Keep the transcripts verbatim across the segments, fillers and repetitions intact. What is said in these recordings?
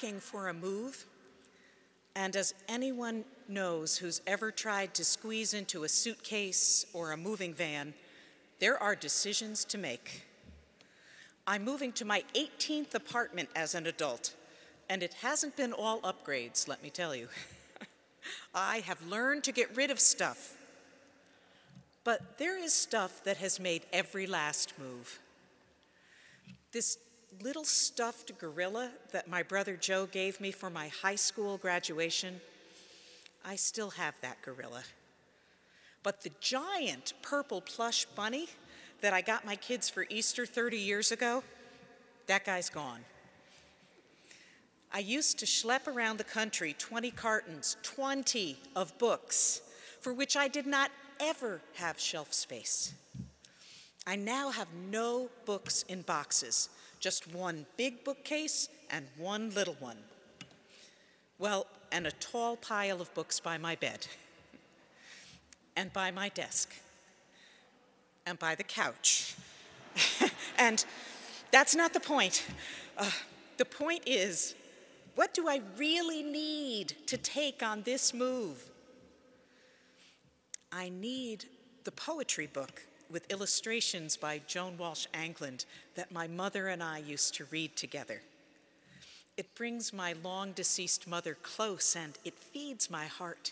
packing for a move, and as anyone knows who's ever tried to squeeze into a suitcase or a moving van, there are decisions to make. I'm moving to my eighteenth apartment as an adult, and it hasn't been all upgrades, let me tell you. I have learned to get rid of stuff. But there is stuff that has made every last move. This little stuffed gorilla that my brother Joe gave me for my high school graduation, I still have that gorilla. But the giant purple plush bunny that I got my kids for Easter thirty years ago, that guy's gone. I used to schlep around the country twenty cartons, twenty of books, for which I did not ever have shelf space. I now have no books in boxes, just one big bookcase and one little one. Well, and a tall pile of books by my bed, and by my desk, and by the couch. And that's not the point. Uh, the point is, what do I really need to take on this move? I need the poetry book with illustrations by Joan Walsh Anglin that my mother and I used to read together. It brings my long-deceased mother close, and it feeds my heart.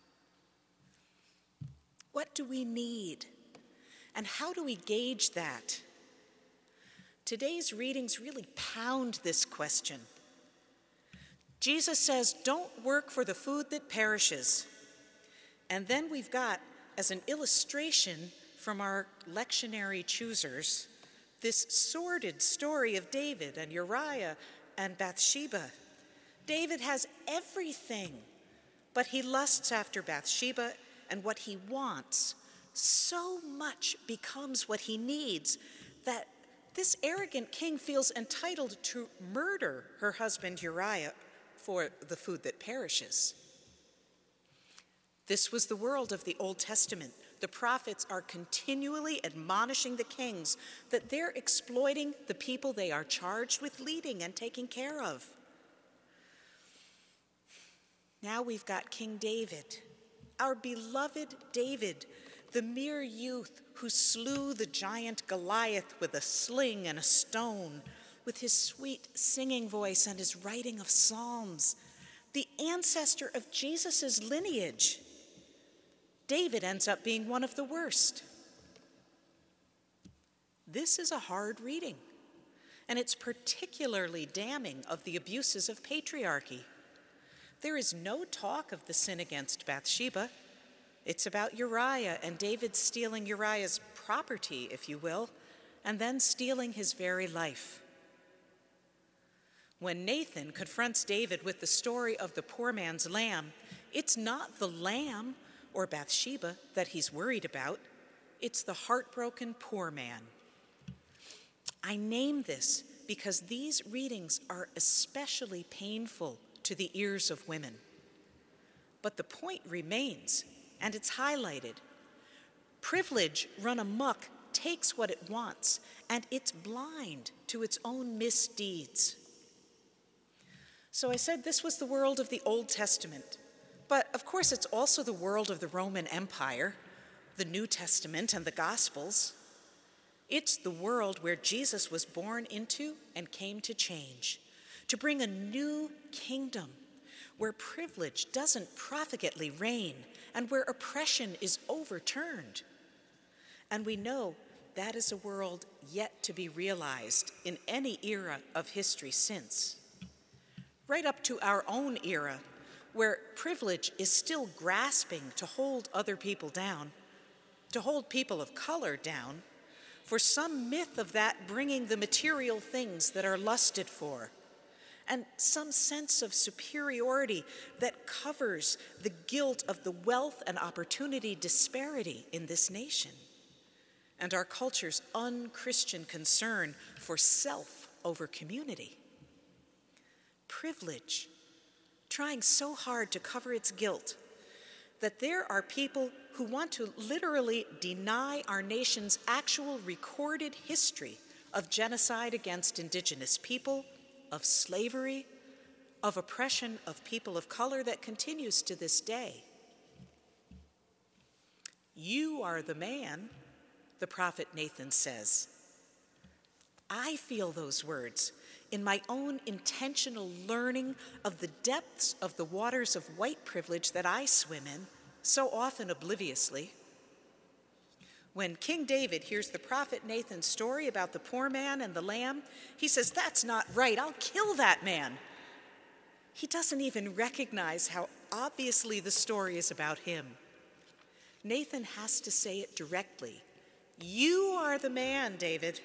What do we need? And how do we gauge that? Today's readings really pound this question. Jesus says, don't work for the food that perishes. And then we've got, as an illustration from our lectionary choosers, this sordid story of David and Uriah and Bathsheba. David has everything, but he lusts after Bathsheba, and what he wants so much becomes what he needs that this arrogant king feels entitled to murder her husband Uriah for the food that perishes. This was the world of the Old Testament. The prophets are continually admonishing the kings that they're exploiting the people they are charged with leading and taking care of. Now we've got King David, our beloved David, the mere youth who slew the giant Goliath with a sling and a stone, with his sweet singing voice and his writing of psalms, the ancestor of Jesus' lineage. David ends up being one of the worst. This is a hard reading, and it's particularly damning of the abuses of patriarchy. There is no talk of the sin against Bathsheba. It's about Uriah and David stealing Uriah's property, if you will, and then stealing his very life. When Nathan confronts David with the story of the poor man's lamb, it's not the lamb or Bathsheba that he's worried about. It's the heartbroken poor man. I name this because these readings are especially painful to the ears of women. But the point remains, and it's highlighted. Privilege run amok takes what it wants, and it's blind to its own misdeeds. So I said this was the world of the Old Testament. But of course, it's also the world of the Roman Empire, the New Testament, and the Gospels. It's the world where Jesus was born into and came to change, to bring a new kingdom where privilege doesn't profligately reign and where oppression is overturned. And we know that is a world yet to be realized in any era of history since. Right up to our own era, where privilege is still grasping to hold other people down, to hold people of color down, for some myth of that bringing the material things that are lusted for, and some sense of superiority that covers the guilt of the wealth and opportunity disparity in this nation, and our culture's un-Christian concern for self over community. Privilege, trying so hard to cover its guilt, that there are people who want to literally deny our nation's actual recorded history of genocide against indigenous people, of slavery, of oppression of people of color that continues to this day. You are the man, the prophet Nathan says. I feel those words in my own intentional learning of the depths of the waters of white privilege that I swim in, so often obliviously. When King David hears the prophet Nathan's story about the poor man and the lamb, he says, "That's not right, I'll kill that man." He doesn't even recognize how obviously the story is about him. Nathan has to say it directly. You are the man, David.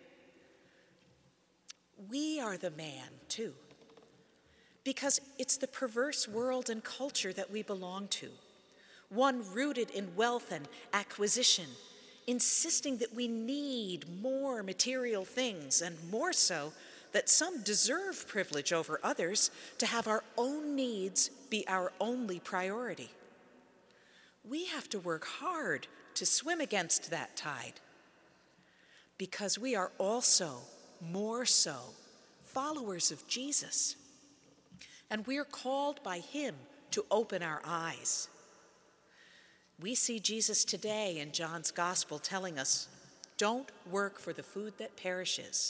We are the man, too, because it's the perverse world and culture that we belong to, one rooted in wealth and acquisition, insisting that we need more material things, and more so, that some deserve privilege over others to have our own needs be our only priority. We have to work hard to swim against that tide, because we are also, more so, followers of Jesus. And we're called by him to open our eyes. We see Jesus today in John's gospel telling us, don't work for the food that perishes.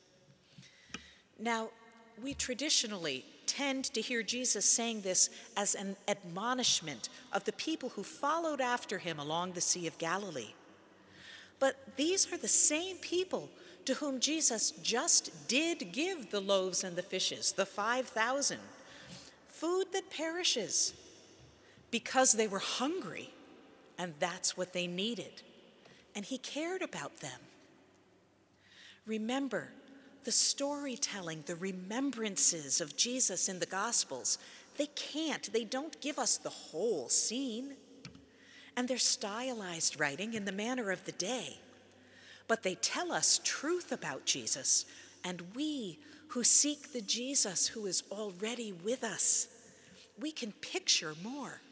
Now, we traditionally tend to hear Jesus saying this as an admonishment of the people who followed after him along the Sea of Galilee. But these are the same people to whom Jesus just did give the loaves and the fishes, the five thousand, food that perishes, because they were hungry, and that's what they needed. And he cared about them. Remember, the storytelling, the remembrances of Jesus in the Gospels, they can't, they don't give us the whole scene. And they're stylized writing in the manner of the day. But they tell us truth about Jesus, and we who seek the Jesus who is already with us, we can picture more.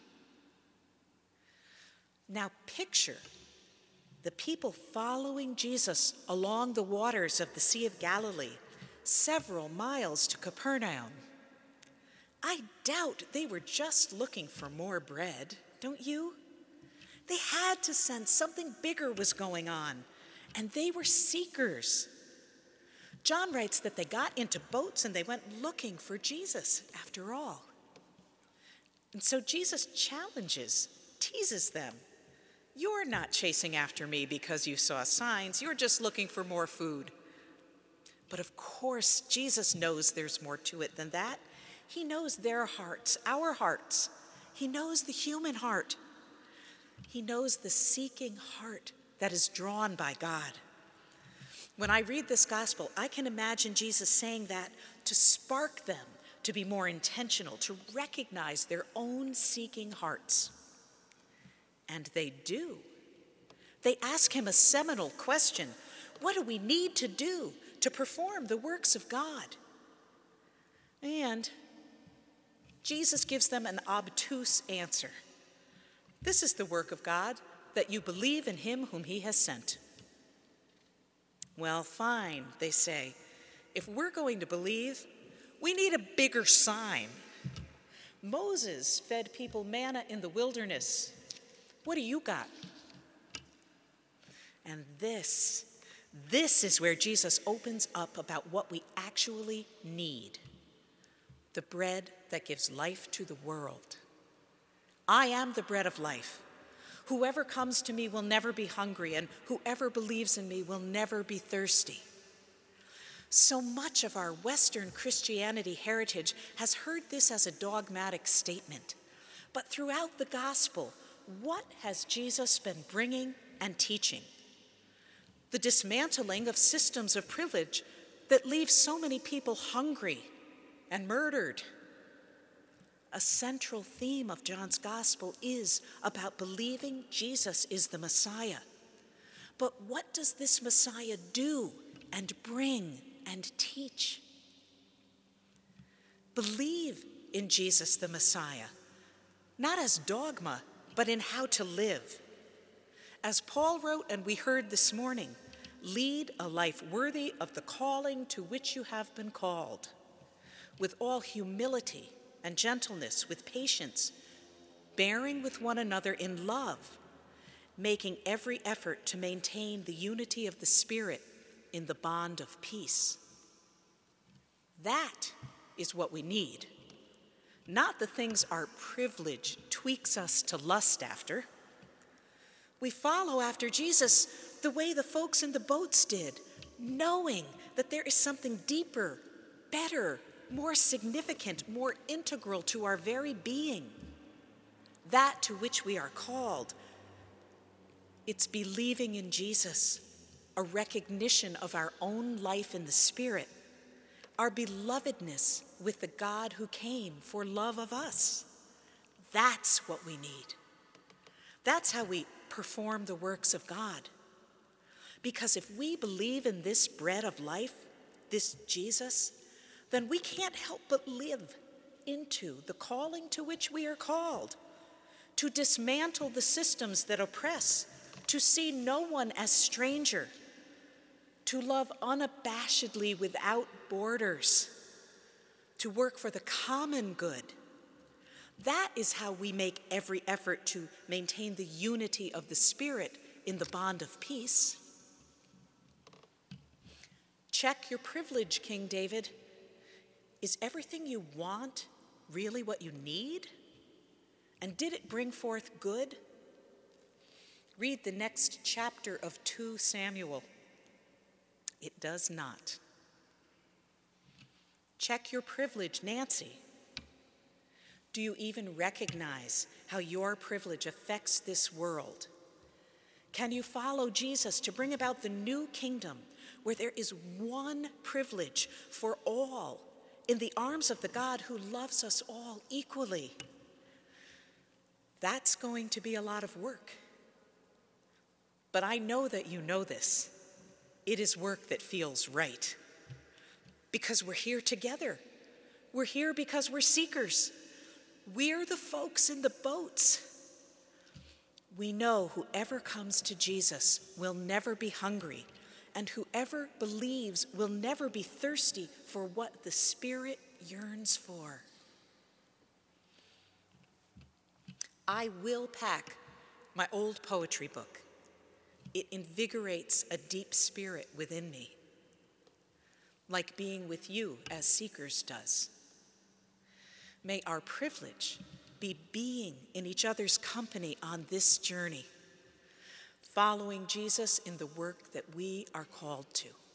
Now picture the people following Jesus along the waters of the Sea of Galilee, several miles to Capernaum. I doubt they were just looking for more bread, don't you? They had to sense something bigger was going on, and they were seekers. John writes that they got into boats and they went looking for Jesus after all. And so Jesus challenges, teases them. You're not chasing after me because you saw signs. You're just looking for more food. But of course, Jesus knows there's more to it than that. He knows their hearts, our hearts. He knows the human heart. He knows the seeking heart that is drawn by God. When I read this gospel, I can imagine Jesus saying that to spark them to be more intentional, to recognize their own seeking hearts. And they do. They ask him a seminal question. What do we need to do to perform the works of God? And Jesus gives them an obtuse answer. This is the work of God, that you believe in him whom he has sent. Well, fine, they say. If we're going to believe, we need a bigger sign. Moses fed people manna in the wilderness. What do you got? And this, this is where Jesus opens up about what we actually need. The bread that gives life to the world. I am the bread of life. Whoever comes to me will never be hungry, and whoever believes in me will never be thirsty. So much of our Western Christianity heritage has heard this as a dogmatic statement. But throughout the gospel, what has Jesus been bringing and teaching? The dismantling of systems of privilege that leave so many people hungry and murdered. A central theme of John's gospel is about believing Jesus is the Messiah. But what does this Messiah do and bring and teach? Believe in Jesus the Messiah, not as dogma, but in how to live. As Paul wrote and we heard this morning, lead a life worthy of the calling to which you have been called. with all humility and gentleness, with patience, bearing with one another in love, making every effort to maintain the unity of the Spirit in the bond of peace. That is what we need, not the things our privilege tweaks us to lust after. We follow after Jesus the way the folks in the boats did, knowing that there is something deeper, better, more significant, more integral to our very being, that to which we are called. It's believing in Jesus, a recognition of our own life in the Spirit, our belovedness with the God who came for love of us. That's what we need. That's how we perform the works of God. Because if we believe in this bread of life, this Jesus, then we can't help but live into the calling to which we are called, to dismantle the systems that oppress, to see no one as stranger, to love unabashedly without borders, to work for the common good. That is how we make every effort to maintain the unity of the Spirit in the bond of peace. Check your privilege, King David. Is everything you want really what you need? And did it bring forth good? Read the next chapter of Second Samuel. It does not. Check your privilege, Nancy. Do you even recognize how your privilege affects this world? Can you follow Jesus to bring about the new kingdom where there is one privilege for all in the arms of the God who loves us all equally? That's going to be a lot of work. But I know that you know this. It is work that feels right. Because we're here together. We're here because we're seekers. We're the folks in the boats. We know whoever comes to Jesus will never be hungry, and whoever believes will never be thirsty for what the Spirit yearns for. I will pack my old poetry book. It invigorates a deep spirit within me, like being with you as seekers does. May our privilege be being in each other's company on this journey, following Jesus in the work that we are called to.